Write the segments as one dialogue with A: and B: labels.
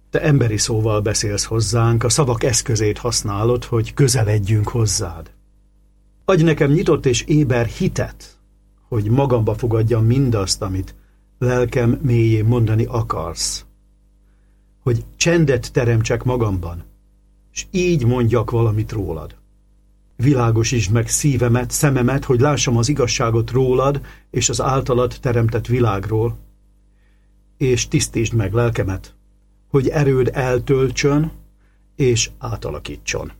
A: Te emberi szóval beszélsz hozzánk, a szavak eszközét használod, hogy közeledjünk hozzád. Adj nekem nyitott és éber hitet, hogy magamba fogadjam mindazt, amit lelkem mélyén mondani akarsz. Hogy csendet teremtsek magamban, és így mondjak valamit rólad. Világosítsd meg szívemet, szememet, hogy lássam az igazságot rólad és az általad teremtett világról, és tisztítsd meg lelkemet, hogy erőd eltöltsön és átalakítson.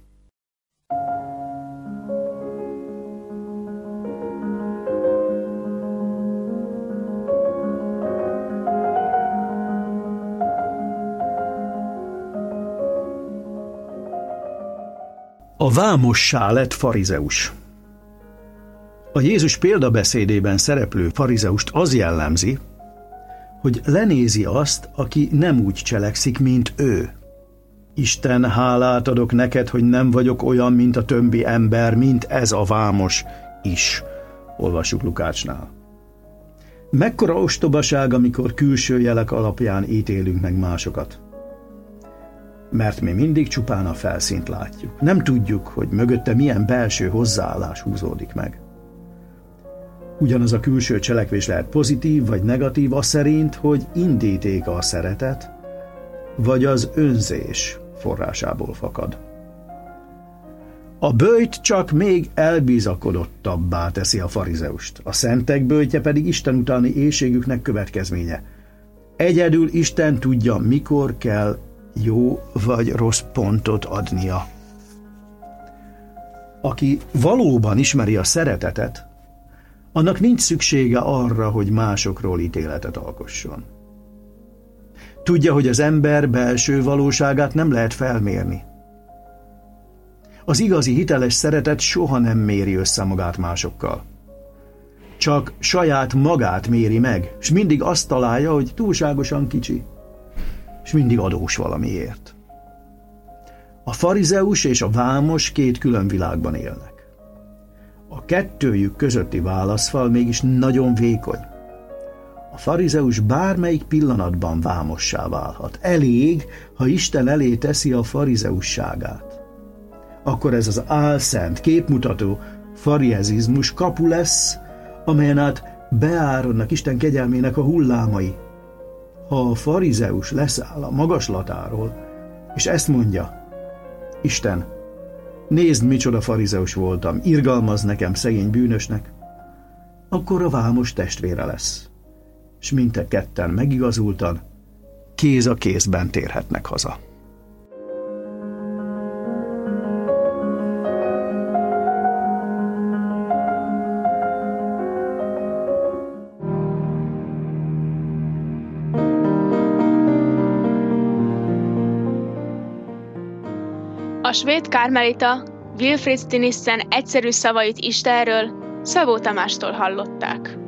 A: A vámossá lett farizeus. A Jézus példabeszédében szereplő farizeust az jellemzi, hogy lenézi azt, aki nem úgy cselekszik, mint ő. Isten, hálát adok neked, hogy nem vagyok olyan, mint a többi ember, mint ez a vámos is. Olvassuk Lukácsnál. Mekkora ostobaság, amikor külső jelek alapján ítélünk meg másokat. Mert mi mindig csupán a felszínt látjuk. Nem tudjuk, hogy mögötte milyen belső hozzáállás húzódik meg. Ugyanaz a külső cselekvés lehet pozitív vagy negatív, az szerint, hogy indítéka a szeretet, vagy az önzés forrásából fakad. A böjt csak még elbizakodottabbá teszi a farizeust, a szentek böjtje pedig Isten utáni éhségüknek következménye. Egyedül Isten tudja, mikor kell jó vagy rossz pontot adnia. Aki valóban ismeri a szeretetet, annak nincs szüksége arra, hogy másokról ítéletet alkosson. Tudja, hogy az ember belső valóságát nem lehet felmérni. Az igazi hiteles szeretet soha nem méri össze magát másokkal. Csak saját magát méri meg, és mindig azt találja, hogy túlságosan kicsi, és mindig adós valamiért. A farizeus és a vámos két külön világban élnek. A kettőjük közötti válaszfal mégis nagyon vékony. A farizeus bármelyik pillanatban vámossá válhat. Elég, ha Isten elé teszi a farizeusságát. Akkor ez az álszent, képmutató fariezizmus kapu lesz, amelyen át beáradnak Isten kegyelmének a hullámai. Ha a farizeus leszáll a magaslatáról, és ezt mondja: Isten, nézd, micsoda farizeus voltam, irgalmazz nekem, szegény bűnösnek, akkor a vámos testvére lesz, és mindketten megigazultan, kéz a kézben térhetnek haza.
B: A svéd karmelita Wilfrid Stinissen egyszerű szavait Istenről Szabó Tamástól hallották.